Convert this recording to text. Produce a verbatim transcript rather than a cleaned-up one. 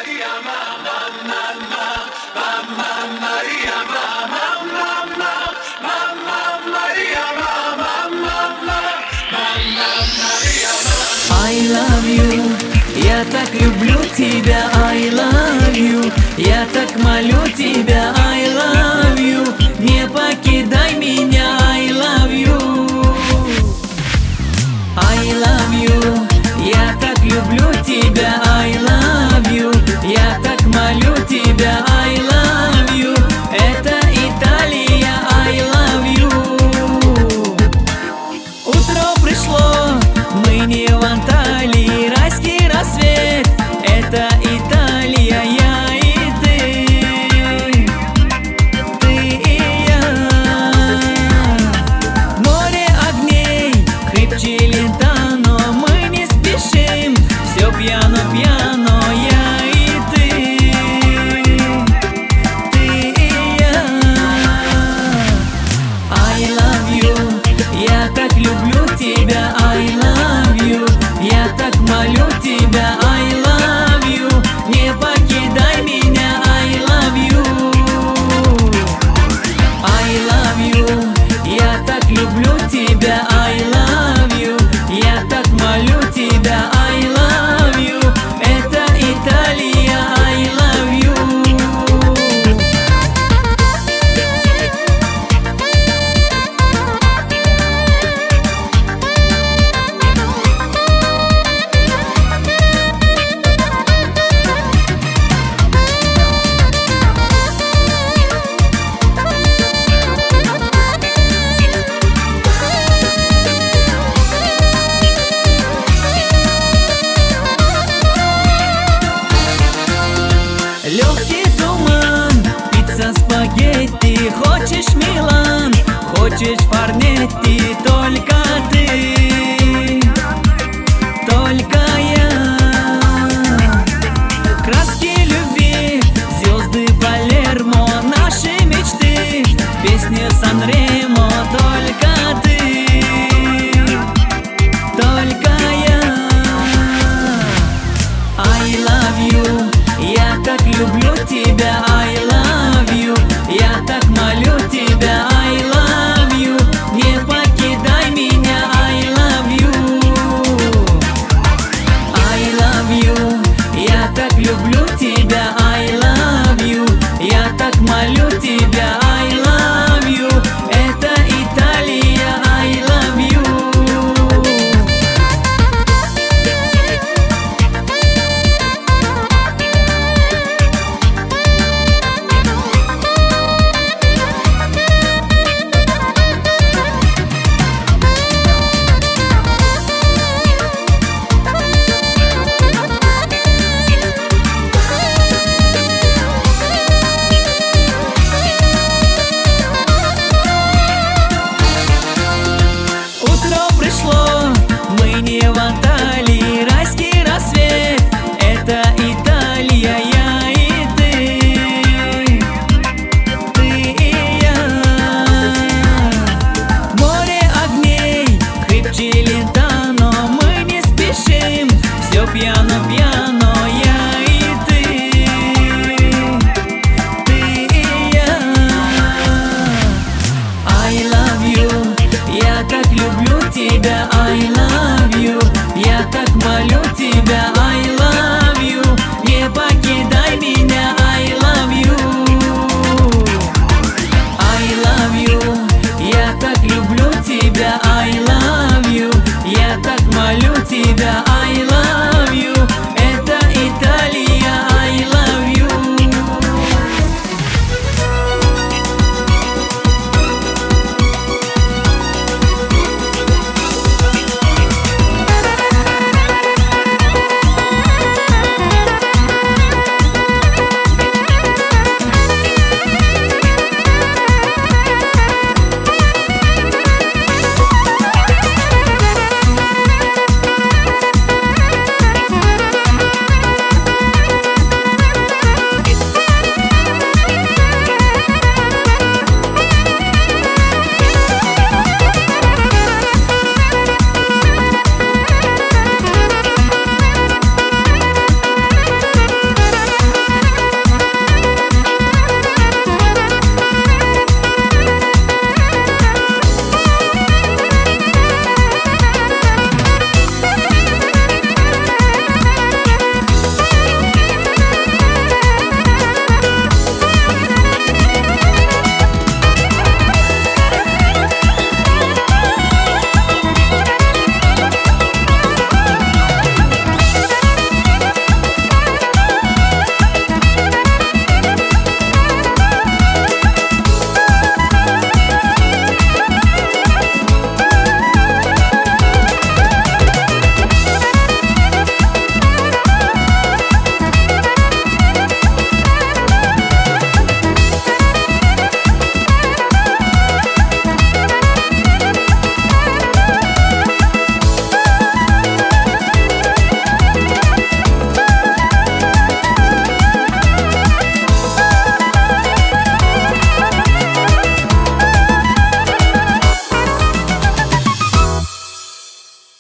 I love you, я так люблю тебя. I love you, я так молю тебя. I love you, не покидай меня. I love you, I love you, я так люблю тебя. I love you, я так молю тебя. I love you, это Италия. I love you. Утро пришло, мы не в Анталии. Райский рассвет, это Италия. Я и ты, ты и я. Море огней, крепче лета, но мы не спешим. Все пьяно-пьяно, я и ты, ты и я. I love you, я так люблю тебя. I love you, я так молю тебя. I love you, не покидай меня. I love you, I love you, я так люблю тебя. I love you, я так молю тебя. I love you, это Италия. I love you. Легкий туман, пицца, спагетти. Хочешь Милан, хочешь Форнетти. Только ты, только я. Краски любви, звезды Палермо. Наши мечты, песни Сан-Ремо. Только ты, только я. I love you, я так люблю тебя. I love you, я так молю тебя. I love you, не покидай меня. I love you, I love you, я так люблю тебя. I love you, я так молю тебя. I love you, это Италия. I love you. Утро пришло, мы не в Анталии. Райский рассвет, это Италия. Я и ты, ты и я. Море огней, крепче лета, но мы не спешим. Все пьяно-пьяно, я и ты, ты и я. I love you, я так люблю тебя. I love you, я так молю тебя. I love you, не покидай меня. I love you, I love you, я так люблю тебя. I love you, я так молю